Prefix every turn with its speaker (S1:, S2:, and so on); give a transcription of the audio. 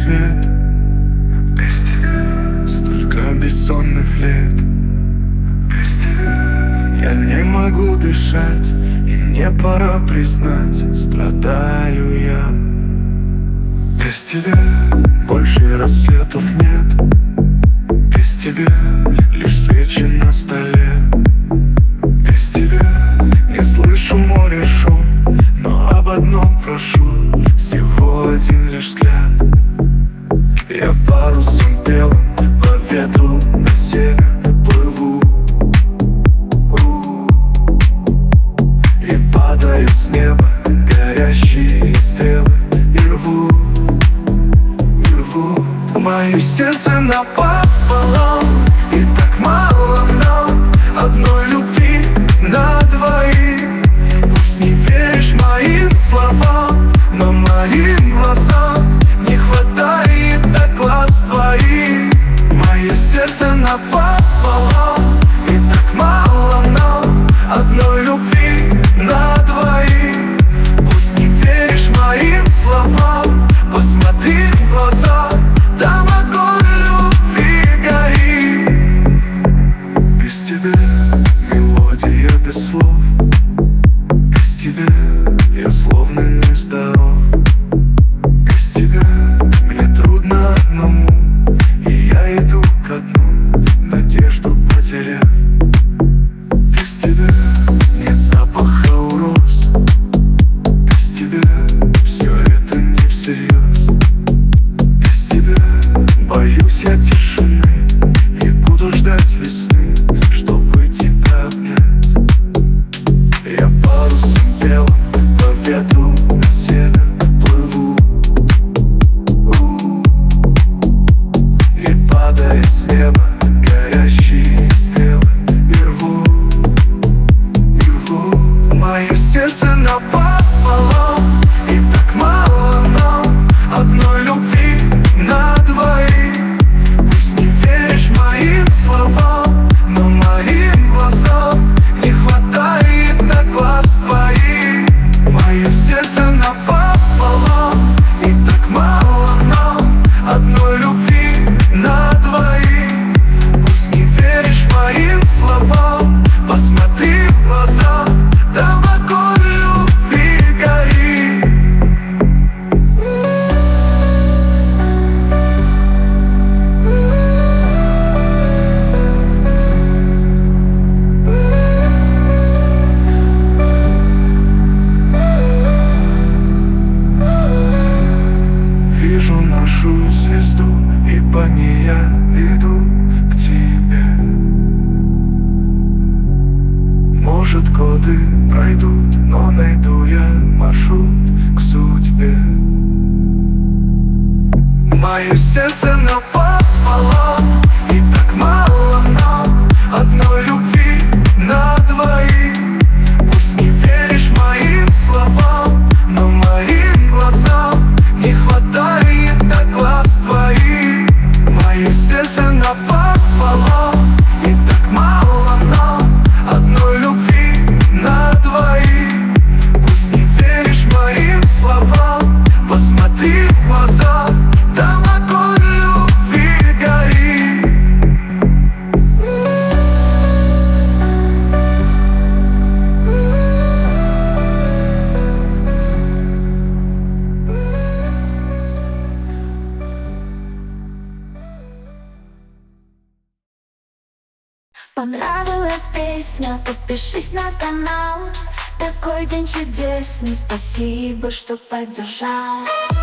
S1: свет. Без тебя столько бессонных лет. Без тебя я не могу дышать, и мне пора признать, страдаю я. Без тебя больше рассветов нет. Без тебя лишь свечи на столе. Без тебя не слышу море шум, но об одном прошу, всего один лишь взгляд. Я парусом белым по ветру на север плыву, и падают с неба горящие стрелы, и рву мое сердце напополам. И так мало нам одной любви на двоих. Пусть не веришь моим словам, но моим глазам не хватает до глаз твоих. Мое сердце напополам. И так мало нам одной любви на двоих. Пусть не веришь моим словам, посмотри в глаза, там огонь любви горит. Без тебя мелодия без слов. Без тебя я словно нездоров. Без тебя мне трудно одному, и я иду ко дну, надежду потеряв. Без тебя нет запаха у роз. Без тебя все это не всерьез. Без тебя боюсь я тишины, и буду ждать весны, чтобы тебя обнять. Я парусом белым по ветру на север плыву, и падает с неба горящие стрелы, и рву мое сердце напополам. И так мало нам одной любви на двоих. Пусть не веришь моим словам, но моим глазам не хватает до глаз твоих. Мое сердце напополам. И так мало нам одной любви на двоих. Пусть не веришь моим словам, посмотри в глаза, там огонь любви горит. Вижу нашу звезду, и по ней я иду к тебе. Может, годы пройдут, но найду я маршрут к судьбе. Мое сердце напополам. И так мало нам одной любви на двоих. Пусть не веришь моим словам, но моим глазам не хватает до глаз твоих. Мое сердце напополам. И так мало нам одной любви на двоих. Пусть не веришь моим словам, посмотри в глаза, там огонь любви горит.
S2: Понравилась песня, подпишись на канал. Такой день чудесный, спасибо, что поддержал.